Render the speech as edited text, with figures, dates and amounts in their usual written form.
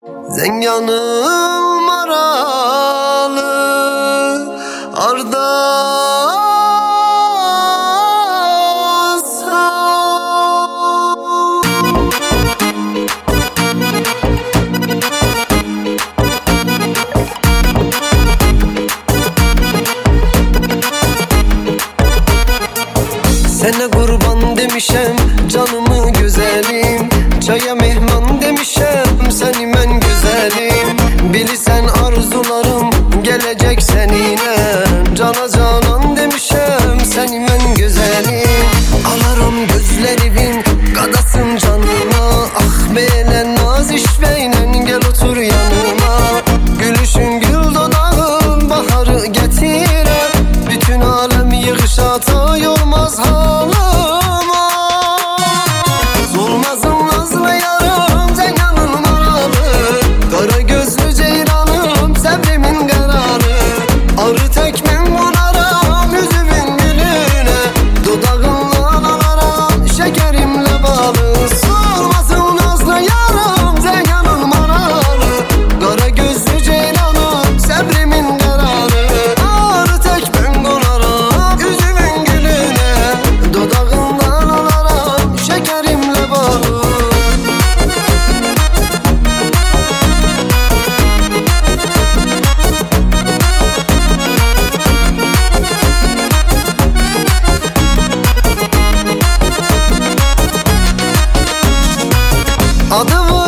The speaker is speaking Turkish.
Zenganım maralı Arda Sene kurban demişem canımı güzelim, çaya mehman demişem seni men güzelim. Bilirsen arzularım gelecek seninle, cana canan demişem seni men güzelim. Alarım gözlerimin kadasın canıma, ah böyle naz işveyle gel otur yanıma. Gülüşün gül dodağın baharı getire, bütün alem yığışata yormaz halıma. Zulmazım nazlı yarım zenganım maralı, kara gözlü ceylanım sebrimin kararı. Arı tekmen bunaram yüzümün gülüne, dudağınla alaram şekerimle bağlı. Zulmazım nazlı yarım zenganım maralı, kara gözlü ceylanım sebrimin kararı. Arı tekmen bunaram yüzümün gülüne, dudağından alaram şekerimle bağlı. Adı var